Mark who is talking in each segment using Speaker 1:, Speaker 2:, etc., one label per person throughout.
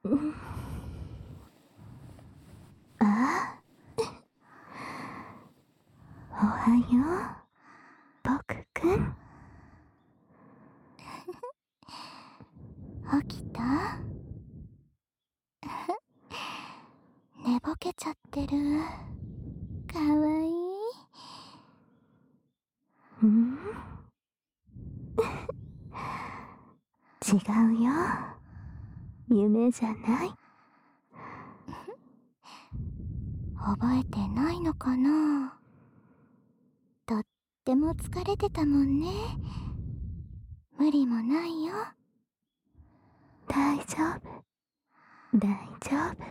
Speaker 1: あ、おはよう、僕くん。起きた？寝ぼけちゃってる。かわいい。違うよ。夢じゃない。覚えてないのかな？とっても疲れてたもんね。無理もないよ。大丈夫。大丈夫。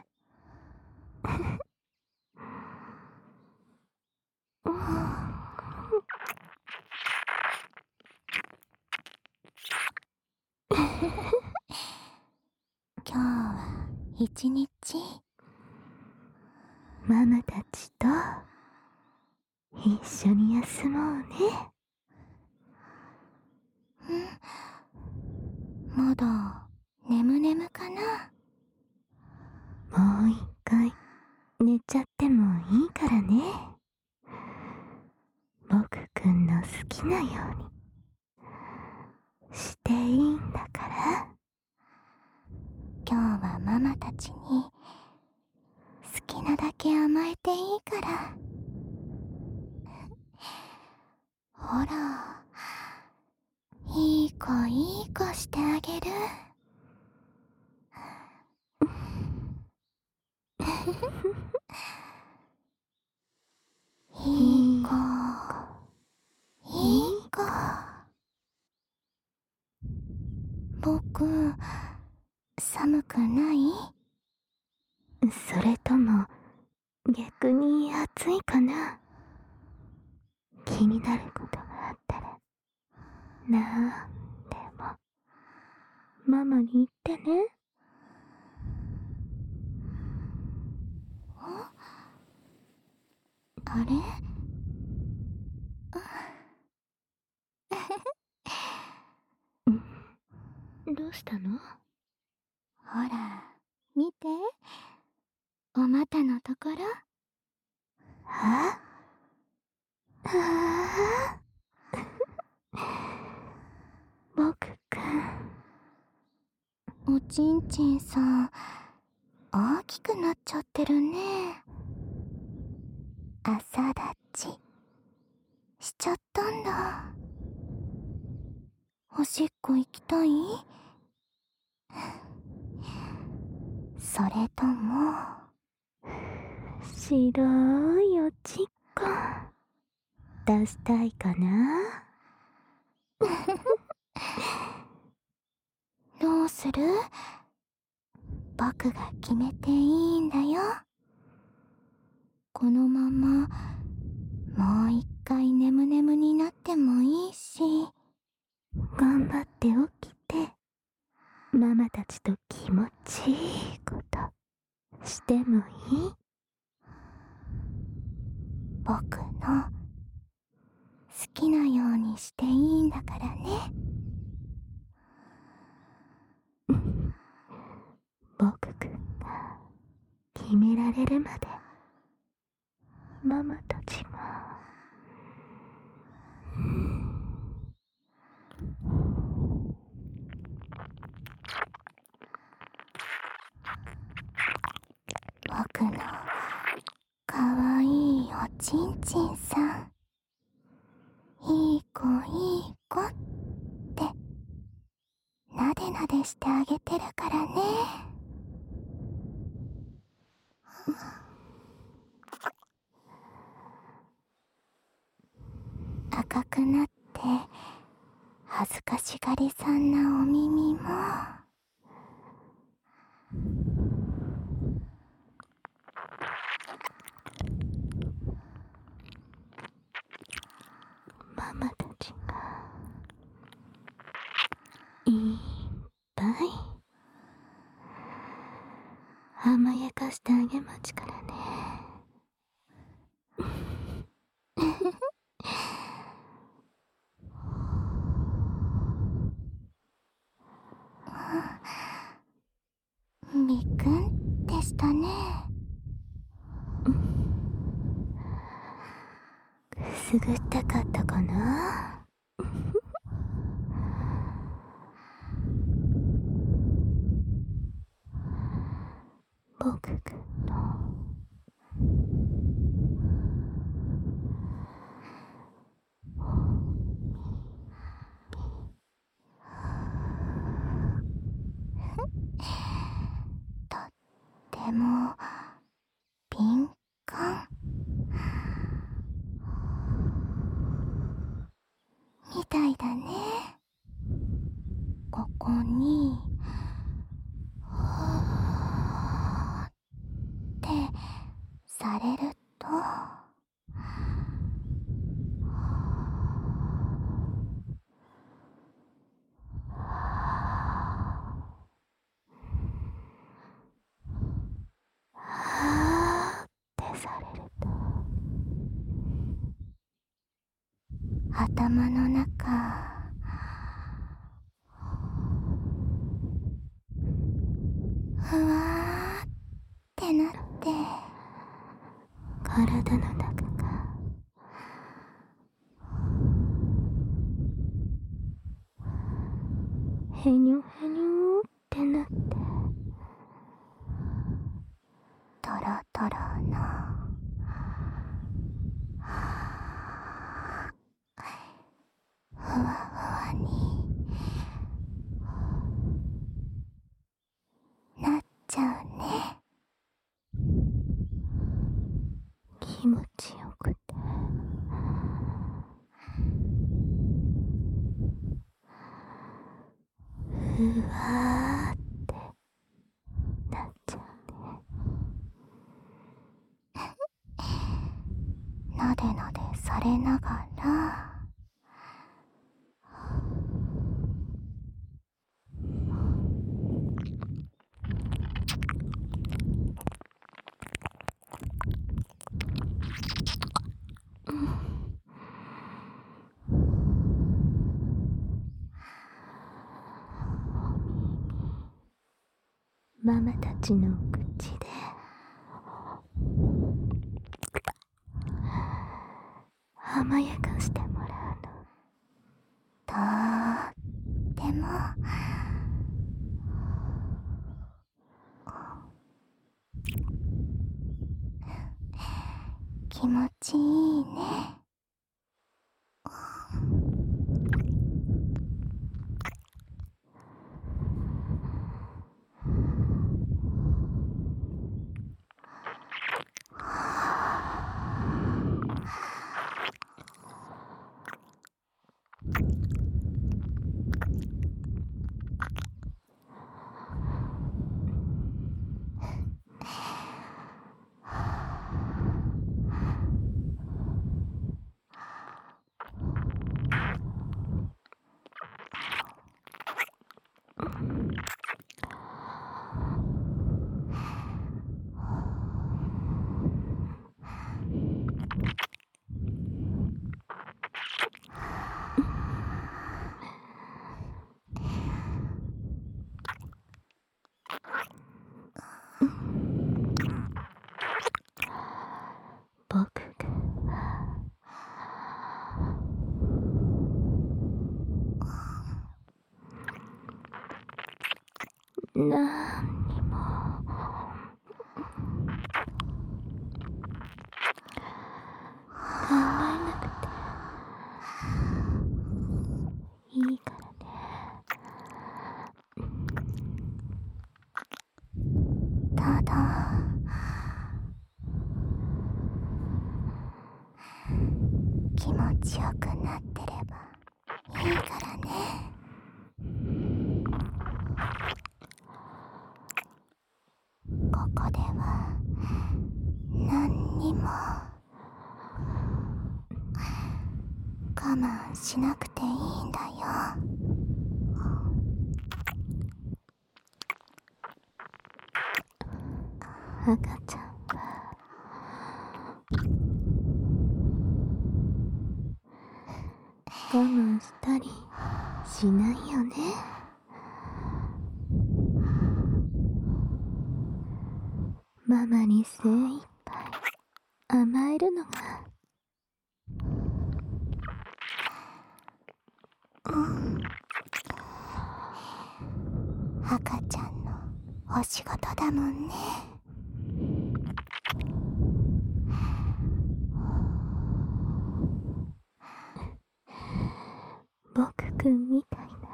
Speaker 1: 今日は一日ママたちと一緒に休もうね。まだ眠々かな？もう一回寝ちゃってもいいからね。僕くんの好きなようにしていいんだから。今日はママたちに好きなだけ甘えていいから。ほら、いい子いい子してあげる。いい子、いい子。僕、寒くない？それとも逆に暑いかな？気になることがあったらなんでもママに言ってね。あれ？どうしたの？ほら、見て。お股のところ。は？はあ？僕くん。おちんちんさん、大きくなっちゃってるね。朝立ちしちゃったんだ。おしっこ行きたい？それとも白いおちっこ出したいかな？どうする？僕が決めていいんだよ。このままもう一回眠々になってもいいし、頑張って起きてママたちと気持ちいいことしてもいい？僕の好きなようにしていいんだからね。僕くんが決められるまでママたちも僕のかわいいおちんちんさん、いい子いい子ってなでなでしてあげてるからね。赤くなって恥ずかしがりさんなお耳もママたちがいっぱい甘やかしてあげまちからね。びったね。くすぐったかったかな。僕くんのとっても敏感みたいだね。ここにってされるとってされると頭の中ふわーってなって体の中がへにょへにょってなってトロトロのふわふわになっちゃうね。気持ちよくてふわーってなっちゃうね。なでなでされながらママたちの口で甘やかしてもらうのとっても気持ちいいね。僕がなんにも考えなくていいからね。ただ気持ちよくなってればいいからね。ここでは何にも我慢しなくていいんだよ。赤ちゃんは我慢したりしないよね。 ママに精一杯甘えるのが赤ちゃんのお仕事だもんね。僕くんみたいな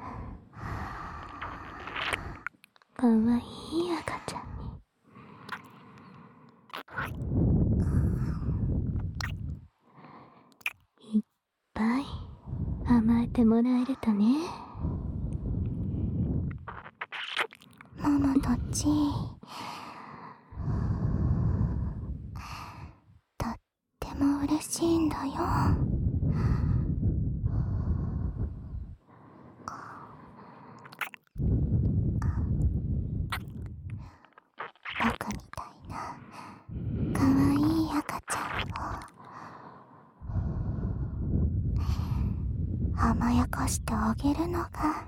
Speaker 1: かわいい赤ちゃんにいっぱい甘えてもらえるとね。ママたちとっても嬉しいんだよ。僕みたいなかわいい赤ちゃんを甘やかしてあげるのが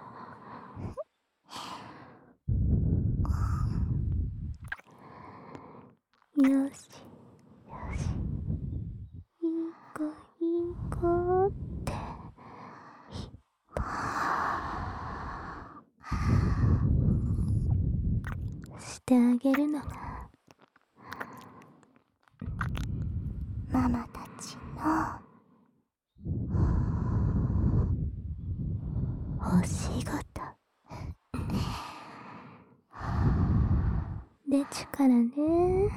Speaker 1: よしよし、いい子いい子ってしてあげるのがママたちのお仕事でちゅからね。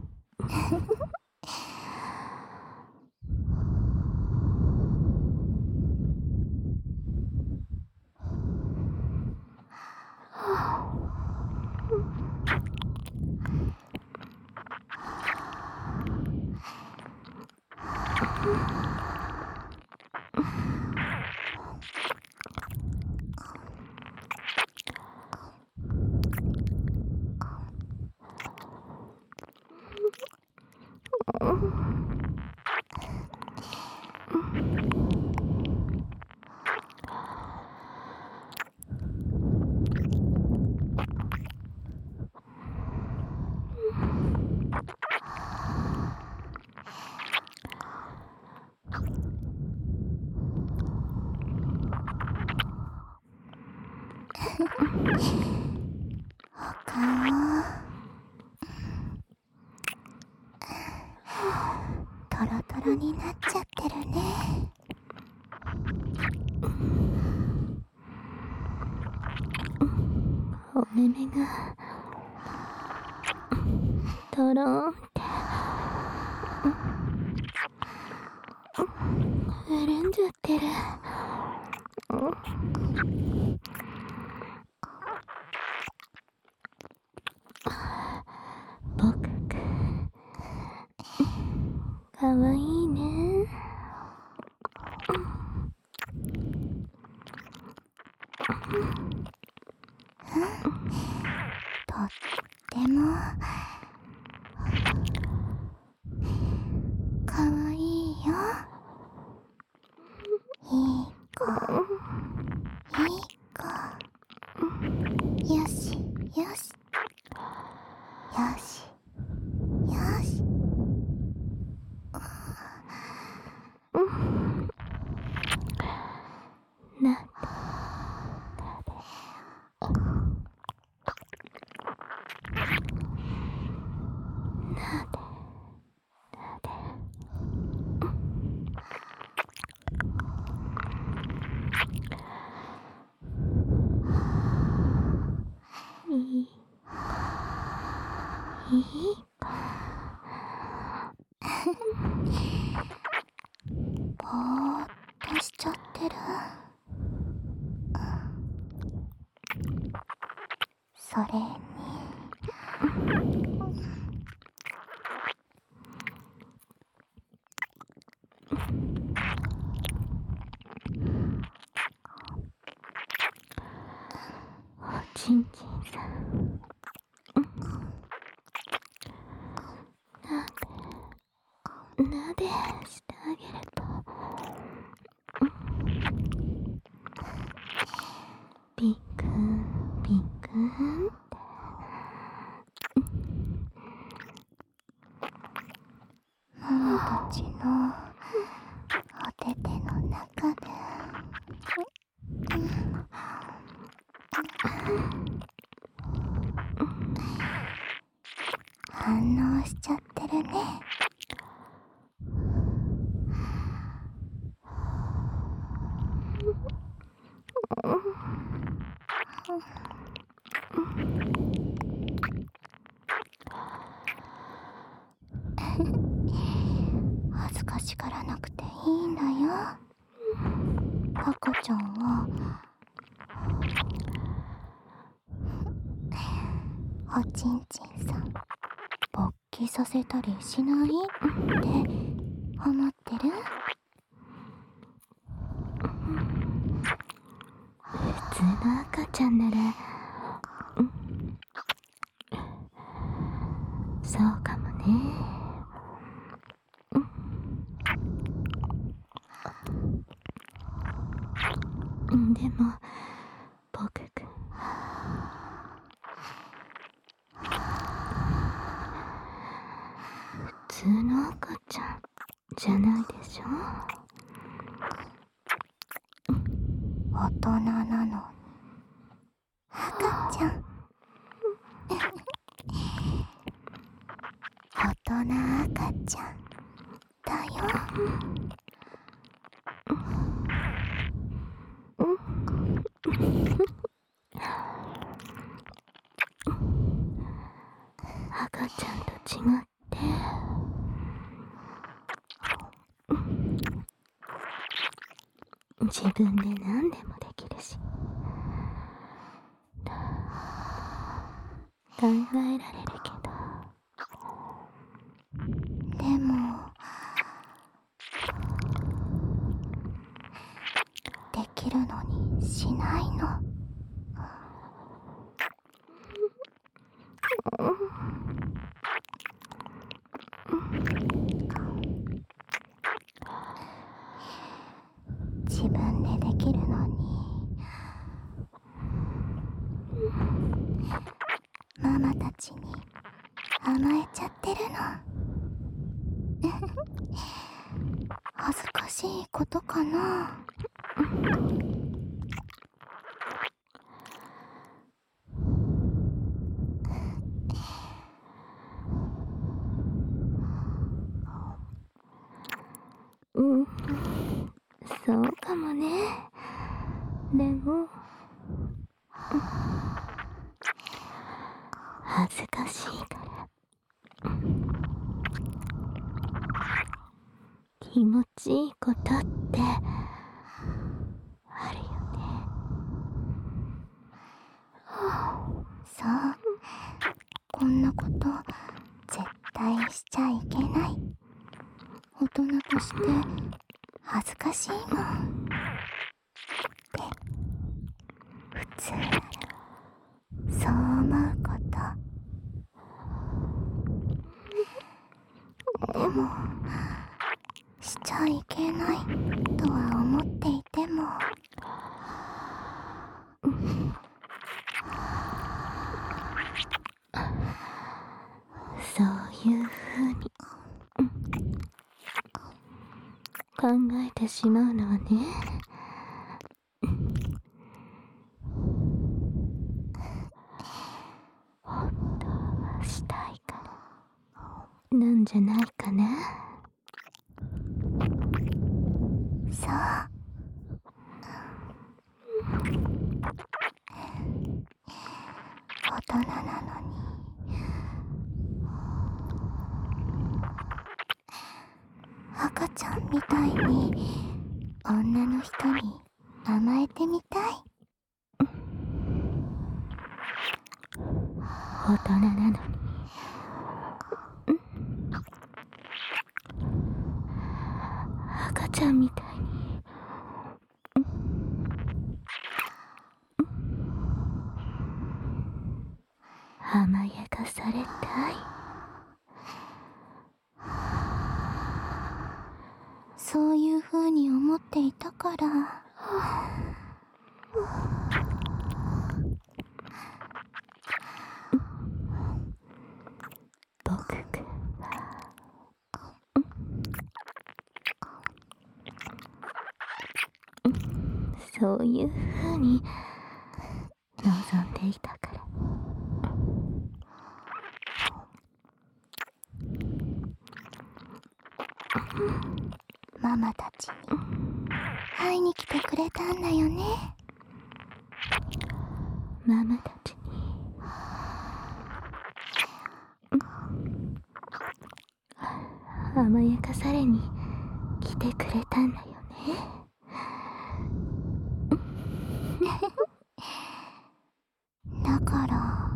Speaker 1: お顔トロトロになっちゃってるね。お目目がトローンって潤んじゃってる。僕くんかわいいね。とってもかわいいよ。いい子いい子、よしよしよしよし。なでいいいい子。ぼーっとしちゃってる。それにおちんちんさんなでしてあげるとピクンピクンって反応しちゃってるね。恥ずかしがらなくていいんだよ。赤ちゃんはおちんちんさん勃起させたりしないって思ってる？普通の赤ちゃんならそうかもね。でも僕くん普通の赤ちゃんじゃないでしょ。大人なのに赤ちゃん。大人赤ちゃんだよ。赤ちゃんと違って自分で何でもできるし、考えられるけど、でもできるのにしないの。自分でできるのにママたちに甘えちゃってるの。恥ずかしいことかな。そうかもね。でも恥ずかしいから気持ちいいことってあるよね。そう、こんなこと絶対しちゃいけない。大人として恥ずかしいもんって普通ならそう思うこと。でもしちゃいけないとは思っていてもそういうふうに考えてしまうのはね、本当はしたいからなんじゃないかな。そう、大人なのに赤ちゃんみたいに女の人に甘えてみたい。大人なのに赤ちゃんみたいに甘やかされたい。そういうふうに思っていたから僕くんはそういうふうに望んでいたから。ママたちに会いに来てくれたんだよね。ママたちに甘やかされに来てくれたんだよね。だから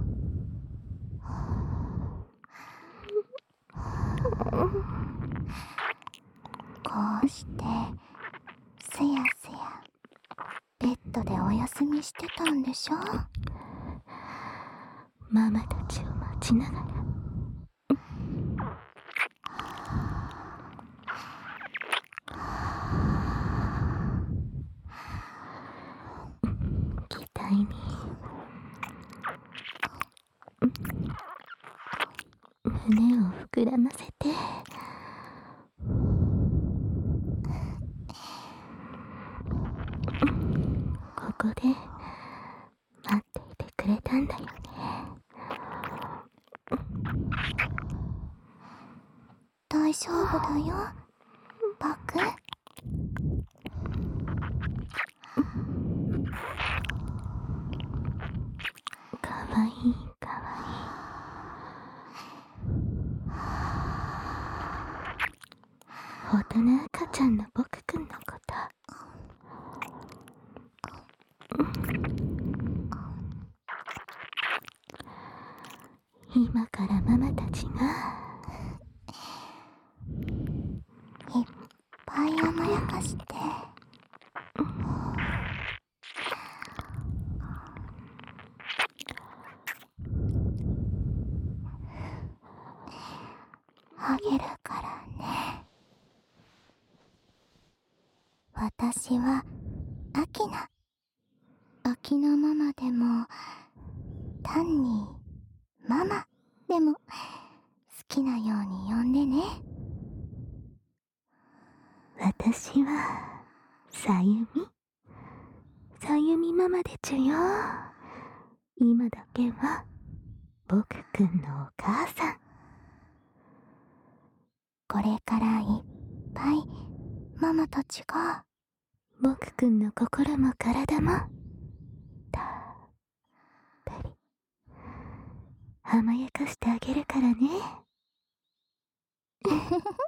Speaker 1: こうしてすやすやベッドでお休みしてたんでしょ。ママたちを待ちながら。期待に胸を膨らませて、ここで待っていてくれたんだよね。大丈夫だよ、バク。かわいいかわいい。大人赤ちゃんの僕くんのこと、今からママたちがいっぱい甘やかしてあげるからね。私はアキナ。アキナママでも単にママでも好きなように呼んでね。私はさゆみ。さゆみママでちゅよ。今だけは僕くんのお母さん。これからいっぱいママたちが僕くんの心も体もたっぷり甘やかしてあげるからね。